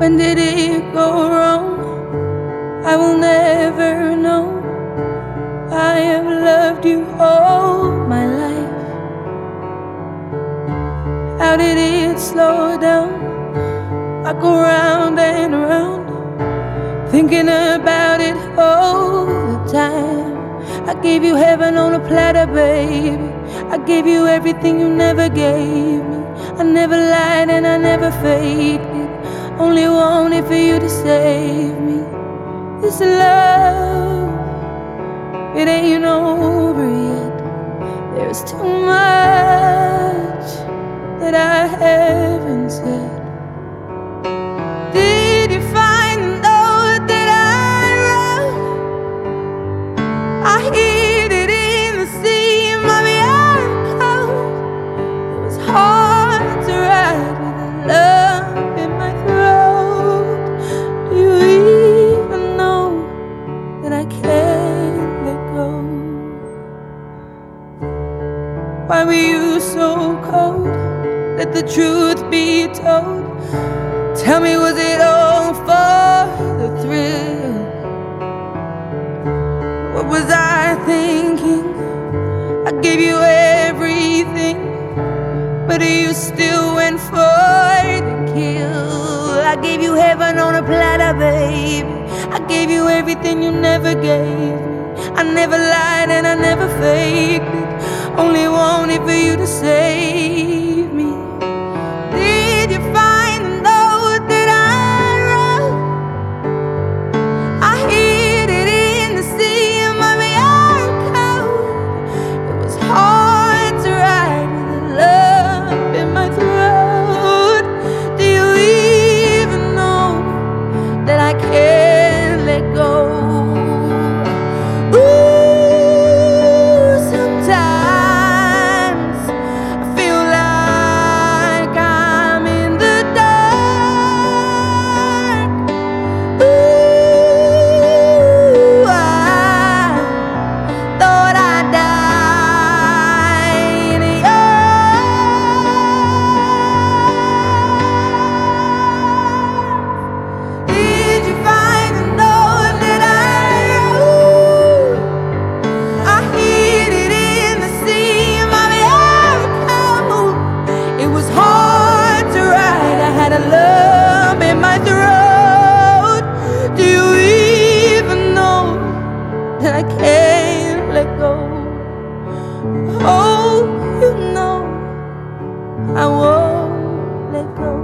When did it go wrong? I will never know. I have loved you all my life. How did it slow down? I go round and round, thinking about it all the time. I gave you heaven on a platter, baby. I gave you everything you never gave me. I never lied and I never faked it. Only wanted for you to save me. This love, it ain't over yet. There's too much that I haven't said. Did you find the note that I wrote? I hid it in the seam of your coat. It was hard to write with a lump in my throat. Do you even know that I can't let go? Why were you so cold? Let the truth be told. Tell me, was it all for the thrill? What was I thinking? I gave you everything, but you still went for the kill. I gave you heaven on a platter, baby. I gave you everything you never gave me. I never lied and I never faked it. Only wanted for you to save me. Did you find the note that I wrote? I hid it in the seam of your coat. It was hard to write with a lump in my throat. Do you even know that I can't let go? That I can't let go. Oh, you know I won't let go.